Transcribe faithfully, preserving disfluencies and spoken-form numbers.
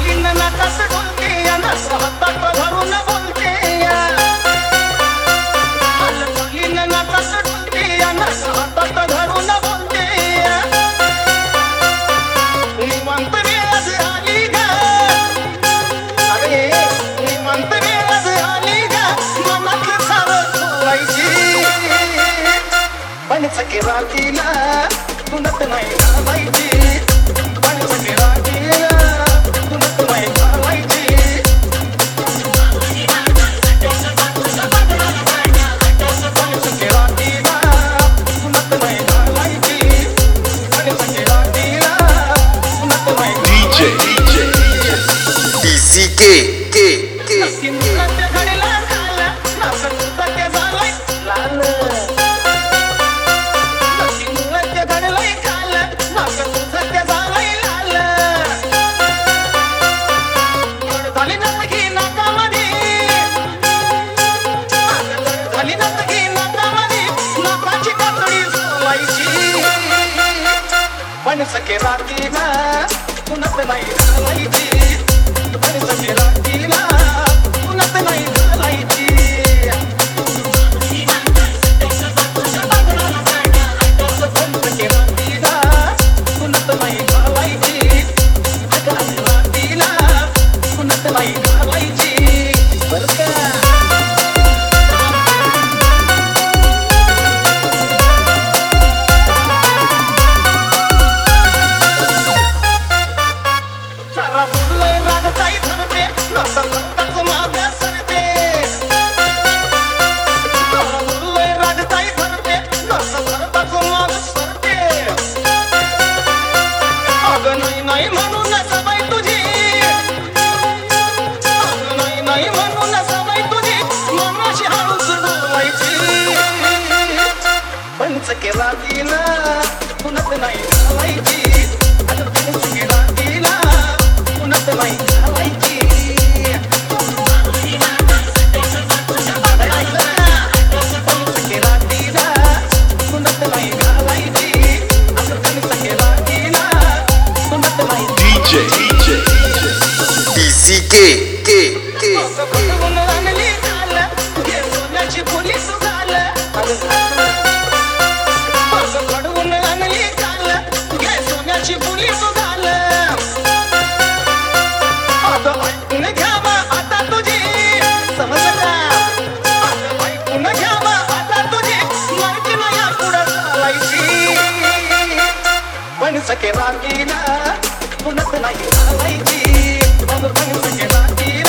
राखीला तुनत नाही घालायची, पण सगळी राखीला तुनत नाही घालायची. सगळी राखीला तुनत नाही घालायची, पण सगळी राखीला तुनत नाही डीजे डीजे डीसी के के के मुलाच्या घडीला झाला नाचत सत्य झालंय लाल. पण सखे राखीला तुनत नाही घालायची, पण सखे राखीला तुनत नाही घालायची. पण सखे राखीला तुनत नाही घालायची, राखीला तुनत नाही घालायची. बरं का सखे राखीला तुनत नाही घालायची, अगं पण सखे राखीला तुनत नाही घालायची. सखे राखीला तुनत नाही घालायची, अगं पण सखे राखीला तुनत नाही. डीजे डीजे डीसी के के के आणली झालं घे सोन्याची पोलीस झालं. घडवून आणली झालं घे सोन्याची पोलीस झालं. आता ऐकून घ्यावा आता तुझी समजला, आता ऐकून घ्यावा आता तुझी मार्गी माया पुढं चालायची. पण सखे राखीला तुनत नाही घालायची, पण सखे राखीला